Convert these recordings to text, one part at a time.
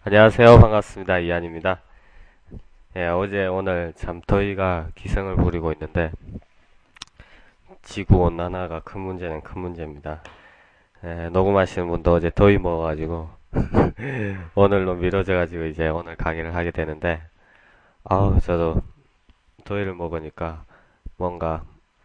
안녕하세요. 반갑습니다. 이한입니다. 예, 어제 오늘 참 더위가 기승을 부리고 있는데 지구온난화가 큰 문제는 큰 문제입니다. 예, 녹음하시는 분도 어제 더위 먹어가지고 오늘로 미뤄져가지고 이제 오늘 강의를 하게 되는데 아우 저도 더위를 먹으니까 뭔가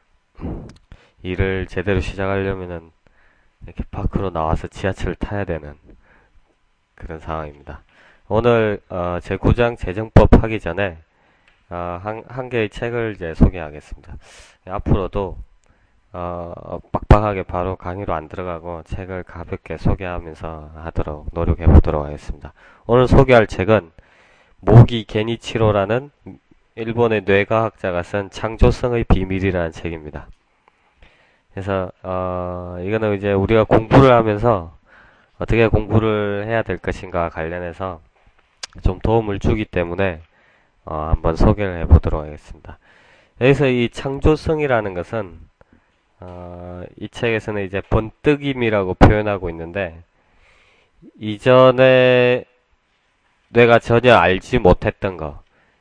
일을 제대로 시작하려면은 이렇게 밖으로 나와서 지하철을 타야 되는 그런 상황입니다. 오늘 제9장 재정법 하기 전에 한 개의 책을 이제 소개하겠습니다. 앞으로도 빡빡하게 바로 강의로 안 들어가고 책을 가볍게 소개하면서 하도록 노력해 보도록 하겠습니다. 오늘 소개할 책은 모기 게니치로라는 일본의 뇌과학자가 쓴 창조성의 비밀이라는 책입니다. 그래서 이거는 이제 우리가 공부를 하면서 어떻게 공부를 해야 될 것인가 관련해서 좀 도움을 주기 때문에 한번 소개를 해보도록 하겠습니다. 여기서 이 창조성이라는 것은 이 책에서는 이제 번뜩임이라고 표현하고 있는데 이전에 뇌가 전혀 알지 못했던 거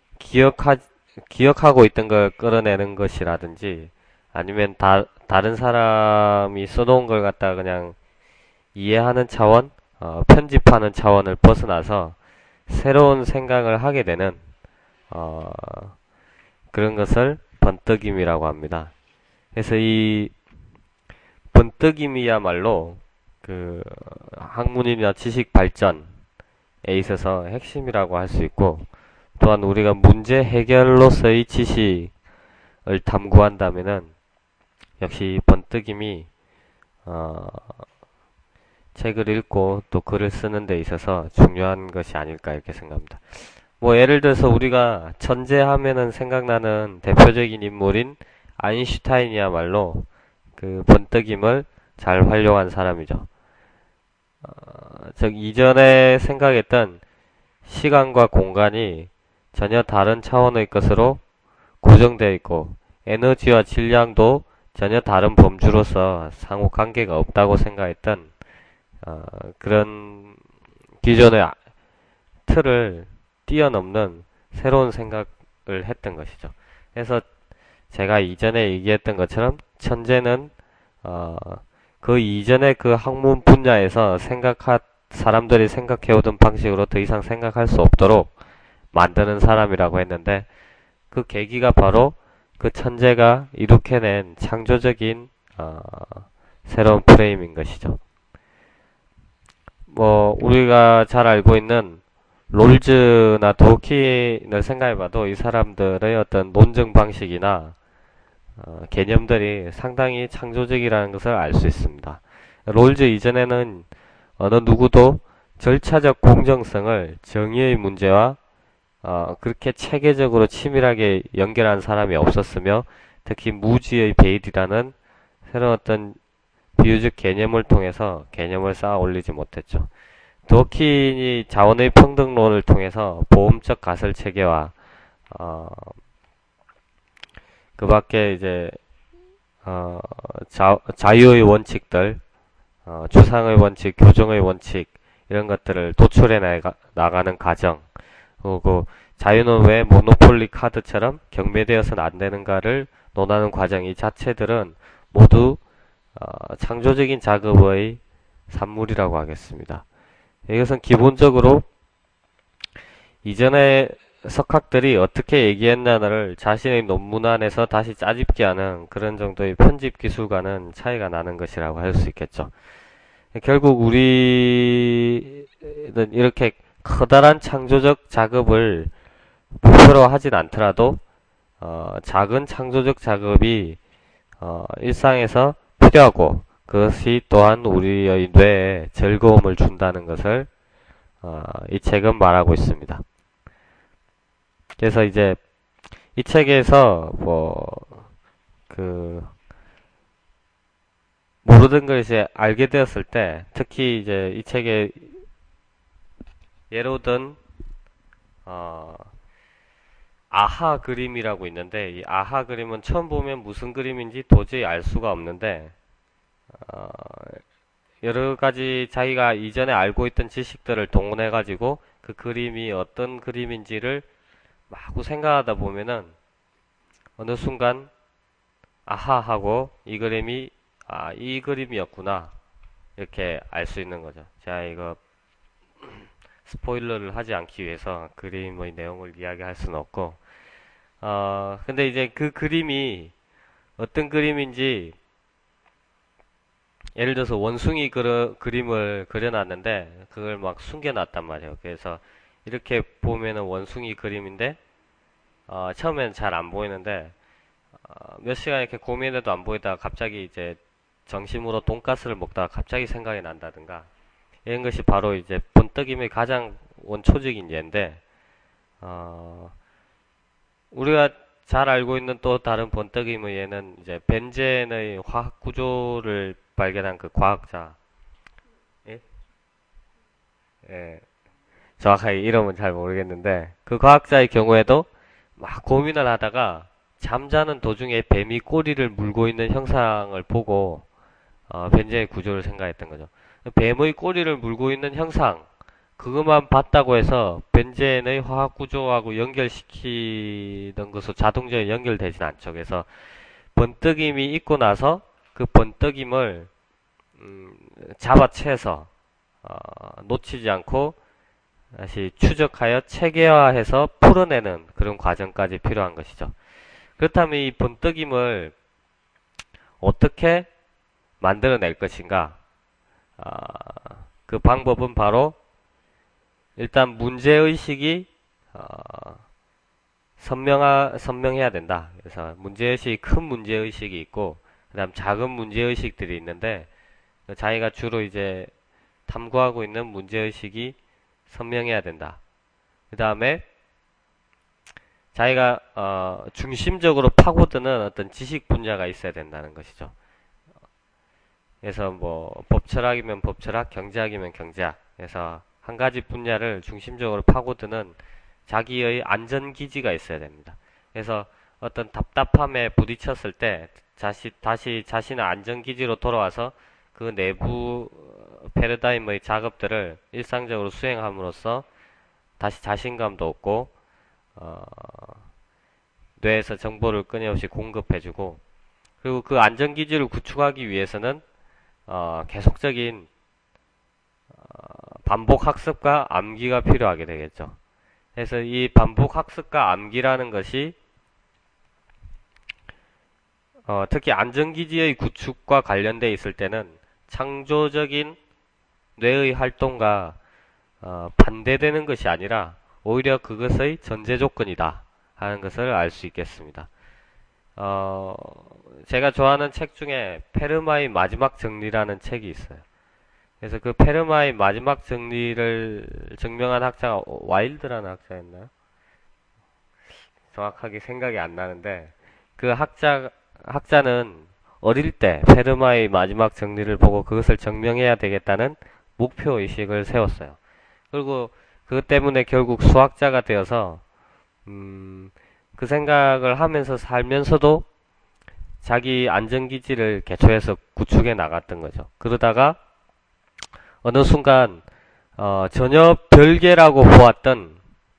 기억하고 있던 걸 끌어내는 것이라든지 아니면 다른 사람이 써놓은 걸 갖다가 그냥 이해하는 차원, 편집하는 차원을 벗어나서 새로운 생각을 하게 되는 어, 그런 것을 번뜩임이라고 합니다. 그래서 이 번뜩임이야말로 그 학문이나 지식 발전에 있어서 핵심이라고 할 수 있고 또한 우리가 문제 해결로서의 지식을 탐구한다면은 역시 번뜩임이 책을 읽고 또 글을 쓰는 데 있어서 중요한 것이 아닐까 이렇게 생각합니다. 뭐 예를 들어서 우리가 천재 하면은 생각나는 대표적인 인물인 아인슈타인이야말로 그 번뜩임을 잘 활용한 사람이죠. 즉 이전에 생각했던 시간과 공간이 전혀 다른 차원의 것으로 고정되어 있고 에너지와 질량도 전혀 다른 범주로서 상호 관계가 없다고 생각했던 그런 기존의 틀을 뛰어넘는 새로운 생각을 했던 것이죠. 그래서 제가 이전에 얘기했던 것처럼 천재는 그 이전의 그 학문 분야에서 사람들이 생각해오던 방식으로 더 이상 생각할 수 없도록 만드는 사람이라고 했는데 그 계기가 바로 그 천재가 이룩해낸 창조적인 새로운 프레임인 것이죠. 뭐 우리가 잘 알고 있는 롤즈나 도킨을 생각해봐도 이 사람들의 어떤 논증 방식이나 개념들이 상당히 창조적이라는 것을 알 수 있습니다. 롤즈 이전에는 어느 누구도 절차적 공정성을 정의의 문제와 그렇게 체계적으로 치밀하게 연결한 사람이 없었으며 특히 무지의 베일이라는 새로운 어떤 비유적 개념을 통해서 개념을 쌓아 올리지 못했죠. 도킨이 자원의 평등론을 통해서 보험적 가설 체계와 그 밖에 이제 자유의 원칙들, 추상의 원칙, 교정의 원칙 이런 것들을 도출해 나가는 과정 그리고 자유는 왜 모노폴리 카드처럼 경매되어서는 안 되는가를 논하는 과정 이 자체들은 모두 창조적인 작업의 산물이라고 하겠습니다. 이것은 기본적으로 이전에 석학들이 어떻게 얘기했나를 자신의 논문 안에서 다시 짜집기 하는 그런 정도의 편집 기술과는 차이가 나는 것이라고 할 수 있겠죠. 결국 우리는 이렇게 커다란 창조적 작업을 목표로 하진 않더라도 작은 창조적 작업이 일상에서 필요하고 그것이 또한 우리의 뇌에 즐거움을 준다는 것을 이 책은 말하고 있습니다. 그래서 이제 이 책에서 모르던 걸 이제 알게 되었을 때 특히 이제 이 책에 예로 든 아하 그림이라고 있는데 이 아하 그림은 처음 보면 무슨 그림인지 도저히 알 수가 없는데 여러 가지 자기가 이전에 알고 있던 지식들을 동원해 가지고 그 그림이 어떤 그림인지를 마구 생각하다 보면은 어느 순간 아하 하고 이 그림이 이 그림이었구나 이렇게 알 수 있는 거죠. 제가 이거 스포일러를 하지 않기 위해서 그림의 내용을 이야기할 수는 없고 근데 이제 그 그림이 어떤 그림인지 예를 들어서 원숭이 그림을 그려놨는데 그걸 막 숨겨놨단 말이에요. 그래서 이렇게 보면은 원숭이 그림인데 처음에는 잘 안 보이는데 몇 시간 이렇게 고민해도 안 보이다가 갑자기 이제 정심으로 돈가스를 먹다가 갑자기 생각이 난다든가 이런 것이 바로 이제 번뜩임의 가장 원초적인 예인데 우리가 잘 알고 있는 또 다른 번뜩임의 예는 이제 벤젠의 화학 구조를 발견한 그 과학자 예? 예, 정확하게 이름은 잘 모르겠는데 그 과학자의 경우에도 막 고민을 하다가 잠자는 도중에 뱀이 꼬리를 물고 있는 형상을 보고 벤젠의 구조를 생각했던 거죠. 뱀의 꼬리를 물고 있는 형상 그것만 봤다고 해서 벤젠의 화학 구조하고 연결시키는 것으로 자동적으로 연결되진 않죠. 그래서 번뜩임이 있고 나서 그 번뜩임을 잡아채서 놓치지 않고 다시 추적하여 체계화해서 풀어내는 그런 과정까지 필요한 것이죠. 그렇다면 이 번뜩임을 어떻게 만들어낼 것인가? 그 방법은 바로 일단 문제의식이 선명해야 된다. 그래서 문제의식이 큰 문제의식이 있고 그 다음 작은 문제의식들이 있는데 자기가 주로 이제 탐구하고 있는 문제의식이 선명해야 된다. 그 다음에 자기가 중심적으로 파고드는 어떤 지식 분야가 있어야 된다는 것이죠. 그래서 뭐 법철학이면 법철학, 경제학이면 경제학. 그래서 한 가지 분야를 중심적으로 파고드는 자기의 안전기지가 있어야 됩니다. 그래서 어떤 답답함에 부딪혔을 때 다시 자신의 안전기지로 돌아와서 그 내부 패러다임의 작업들을 일상적으로 수행함으로써 다시 자신감도 얻고 뇌에서 정보를 끊임없이 공급해주고 그리고 그 안전기지를 구축하기 위해서는 계속적인 반복 학습과 암기가 필요하게 되겠죠. 그래서 이 반복 학습과 암기라는 것이 특히 안전기지의 구축과 관련되어 있을 때는 창조적인 뇌의 활동과 반대되는 것이 아니라 오히려 그것의 전제 조건이다 하는 것을 알 수 있겠습니다. 제가 좋아하는 책 중에 페르마의 마지막 정리라는 책이 있어요. 그래서 그 페르마의 마지막 정리를 증명한 학자가 와일드라는 학자였나요? 정확하게 생각이 안 나는데 그 학자는 어릴 때 페르마의 마지막 정리를 보고 그것을 증명해야 되겠다는 목표의식을 세웠어요. 그리고 그것 때문에 결국 수학자가 되어서 그 생각을 하면서 살면서도 자기 안전기지를 개초해서 구축해 나갔던 거죠. 그러다가 어느 순간 전혀 별개라고 보았던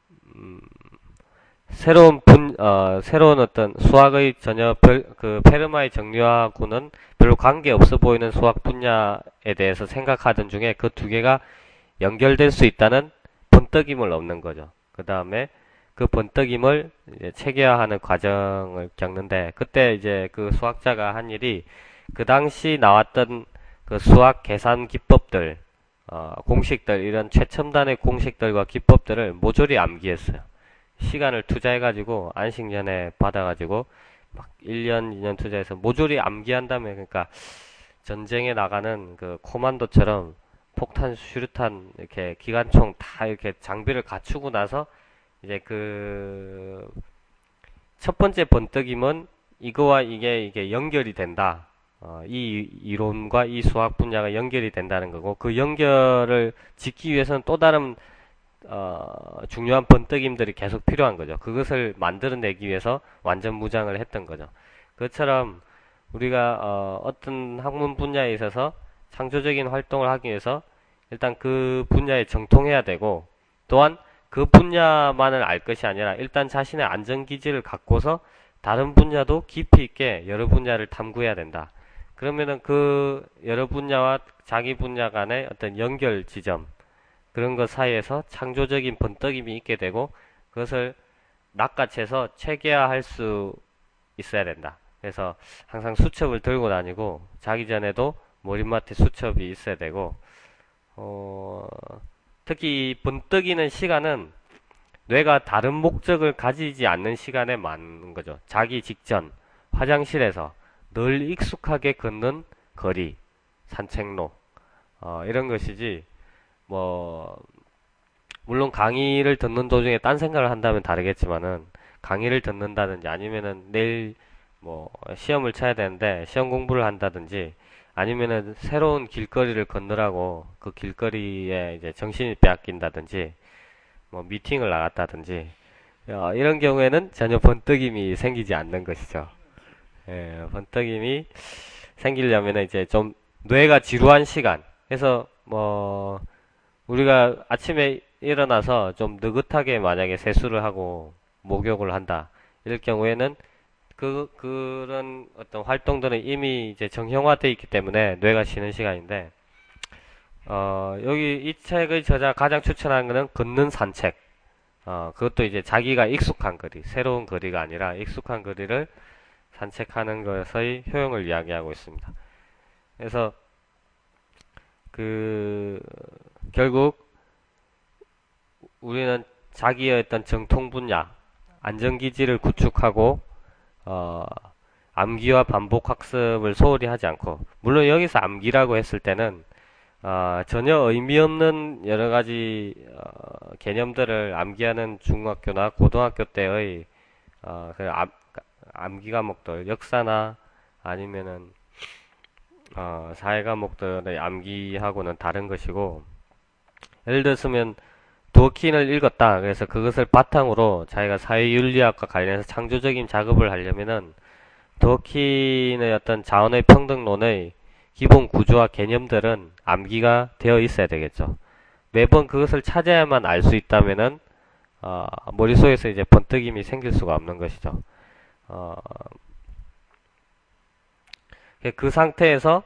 새로운 어떤 수학의 전혀 그 페르마의 정리하고는 별로 관계 없어 보이는 수학 분야에 대해서 생각하던 중에 그 두 개가 연결될 수 있다는 번뜩임을 얻는 거죠. 그 다음에 그 번뜩임을 이제 체계화하는 과정을 겪는데 그때 이제 그 수학자가 한 일이 그 당시 나왔던 그 수학 계산 기법들, 공식들 이런 최첨단의 공식들과 기법들을 모조리 암기했어요. 시간을 투자해가지고 안식년에 받아가지고 막 1년, 2년 투자해서 모조리 암기한 다음에 그러니까 전쟁에 나가는 그 코만도처럼 폭탄, 수류탄 이렇게 기관총 다 이렇게 장비를 갖추고 나서 이제 그 첫 번째 번뜩임은 이거와 이게 연결이 된다. 이 이론과 이 수학 분야가 연결이 된다는 거고 그 연결을 짓기 위해서는 또 다른 중요한 번뜩임들이 계속 필요한 거죠. 그것을 만들어내기 위해서 완전 무장을 했던 거죠. 그것처럼 우리가 어떤 학문 분야에 있어서 창조적인 활동을 하기 위해서 일단 그 분야에 정통해야 되고 또한 그 분야만을 알 것이 아니라 일단 자신의 안전기지를 갖고서 다른 분야도 깊이 있게 여러 분야를 탐구해야 된다. 그러면은 그 여러 분야와 자기 분야 간의 어떤 연결 지점, 그런 것 사이에서 창조적인 번뜩임이 있게 되고 그것을 낚아채서 체계화할 수 있어야 된다. 그래서 항상 수첩을 들고 다니고 자기 전에도 머릿맡에 수첩이 있어야 되고 특히 이 번뜩이는 시간은 뇌가 다른 목적을 가지지 않는 시간에 많은 거죠. 자기 직전, 화장실에서 늘 익숙하게 걷는 거리, 산책로, 이런 것이지, 뭐, 물론 강의를 듣는 도중에 딴 생각을 한다면 다르겠지만은, 강의를 듣는다든지 아니면은 내일 뭐, 시험을 쳐야 되는데, 시험 공부를 한다든지, 아니면은 새로운 길거리를 걷느라고 그 길거리에 이제 정신이 빼앗긴다든지, 뭐 미팅을 나갔다든지 이런 경우에는 전혀 번뜩임이 생기지 않는 것이죠. 예, 번뜩임이 생기려면 이제 좀 뇌가 지루한 시간. 그래서 뭐 우리가 아침에 일어나서 좀 느긋하게 만약에 세수를 하고 목욕을 한다. 이럴 경우에는 그런 어떤 활동들은 이미 이제 정형화되어 있기 때문에 뇌가 쉬는 시간인데 여기 이 책의 저자가 가장 추천하는 것은 걷는 산책. 그것도 이제 자기가 익숙한 거리, 새로운 거리가 아니라 익숙한 거리를 산책하는 것의 효용을 이야기하고 있습니다. 그래서 결국 우리는 자기의 어떤 정통 분야, 안전기지를 구축하고 암기와 반복 학습을 소홀히 하지 않고, 물론 여기서 암기라고 했을 때는 전혀 의미 없는 여러 가지 개념들을 암기하는 중학교나 고등학교 때의 암기 과목들, 역사나 아니면은 사회 과목들의 암기하고는 다른 것이고, 예를 들었으면 도어킨을 읽었다. 그래서 그것을 바탕으로 자기가 사회윤리학과 관련해서 창조적인 작업을 하려면은 도어킨의 어떤 자원의 평등론의 기본 구조와 개념들은 암기가 되어 있어야 되겠죠. 매번 그것을 찾아야만 알 수 있다면은 머릿속에서 이제 번뜩임이 생길 수가 없는 것이죠. 그 상태에서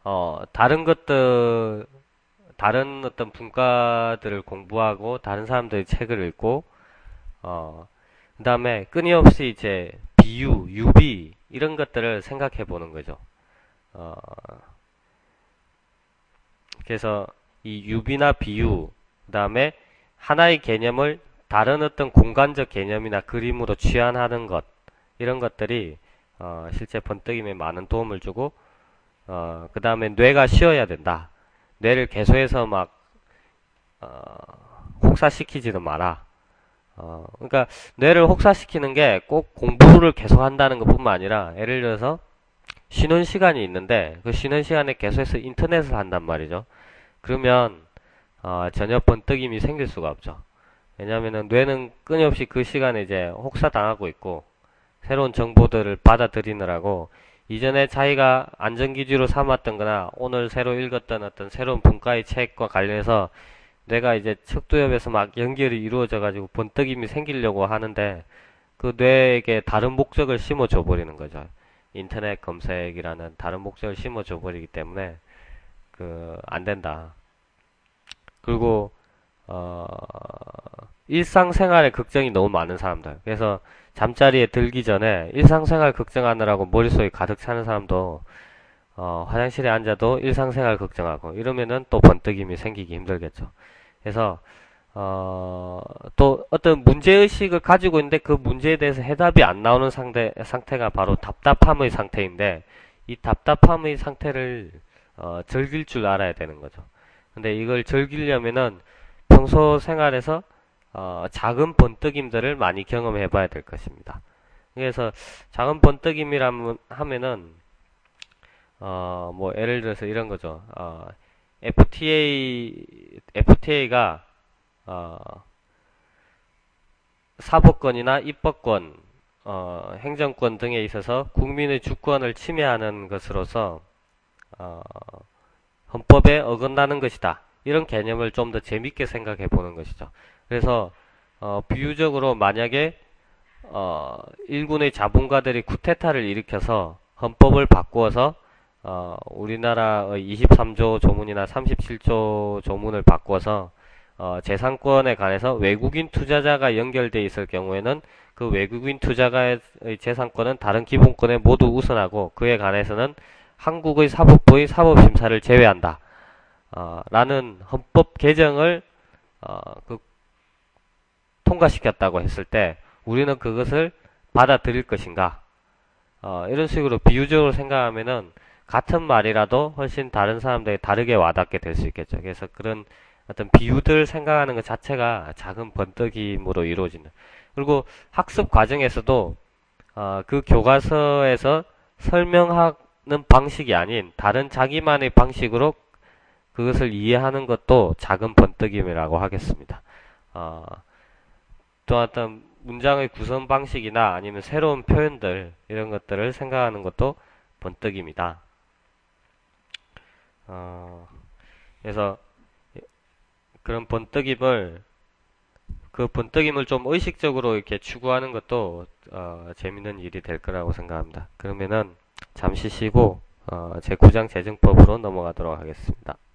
다른 어떤 분과들을 공부하고 다른 사람들의 책을 읽고 그 다음에 끊임없이 이제 비유, 유비 이런 것들을 생각해 보는 거죠. 그래서 이 유비나 비유, 그 다음에 하나의 개념을 다른 어떤 공간적 개념이나 그림으로 취환하는 것, 이런 것들이 실제 번뜩임에 많은 도움을 주고, 그 다음에 뇌가 쉬어야 된다. 뇌를 개소해서 막 혹사시키지도 마라. 그러니까 뇌를 혹사시키는 게 꼭 공부를 계속 한다는 것뿐만 아니라, 예를 들어서 쉬는 시간이 있는데 그 쉬는 시간에 계속해서 인터넷을 한단 말이죠. 그러면 전혀 번뜩임이 생길 수가 없죠. 왜냐하면 뇌는 끊임없이 그 시간에 이제 혹사당하고 있고 새로운 정보들을 받아들이느라고 이전에 자기가 안전기지로 삼았던 거나 오늘 새로 읽었던 어떤 새로운 분과의 책과 관련해서 뇌가 이제 척도엽에서 막 연결이 이루어져 가지고 번뜩임이 생기려고 하는데 그 뇌에게 다른 목적을 심어줘 버리는 거죠. 인터넷 검색이라는 다른 목적을 심어줘 버리기 때문에 안 된다. 그리고 일상생활에 걱정이 너무 많은 사람들. 그래서 잠자리에 들기 전에 일상생활 걱정하느라고 머릿속이 가득 차는 사람도 화장실에 앉아도 일상생활 걱정하고 이러면은 또 번뜩임이 생기기 힘들겠죠. 그래서 또 어떤 문제의식을 가지고 있는데 그 문제에 대해서 해답이 안 나오는 상태가 바로 답답함의 상태인데 이 답답함의 상태를 즐길 줄 알아야 되는 거죠. 근데 이걸 즐기려면은 평소 생활에서 작은 번뜩임들을 많이 경험해 봐야 될 것입니다. 그래서 작은 번뜩임이라면 하면은 뭐 예를 들어서 이런 거죠. FTA가 사법권이나 입법권, 행정권 등에 있어서 국민의 주권을 침해하는 것으로서 헌법에 어긋나는 것이다. 이런 개념을 좀 더 재밌게 생각해 보는 것이죠. 그래서 비유적으로 만약에 일군의 자본가들이 쿠데타를 일으켜서 헌법을 바꾸어서 우리나라의 23조 조문이나 37조 조문을 바꿔서 재산권에 관해서 외국인 투자자가 연결돼 있을 경우에는 그 외국인 투자가의 재산권은 다른 기본권에 모두 우선하고 그에 관해서는 한국의 사법부의 사법심사를 제외한다. 라는 헌법 개정을 그 통과시켰다고 했을 때 우리는 그것을 받아들일 것인가? 이런 식으로 비유적으로 생각하면은 같은 말이라도 훨씬 다른 사람들이 다르게 와닿게 될 수 있겠죠. 그래서 그런 어떤 비유들 생각하는 것 자체가 작은 번뜩임으로 이루어지는. 그리고 학습 과정에서도 그 교과서에서 설명하는 방식이 아닌 다른 자기만의 방식으로 그것을 이해하는 것도 작은 번뜩임이라고 하겠습니다. 또 어떤 문장의 구성 방식이나 아니면 새로운 표현들 이런 것들을 생각하는 것도 번뜩입니다. 그래서 그런 번뜩임을 그 번뜩임을 좀 의식적으로 이렇게 추구하는 것도 재밌는 일이 될 거라고 생각합니다. 그러면은 잠시 쉬고 제9장 재정법으로 넘어가도록 하겠습니다.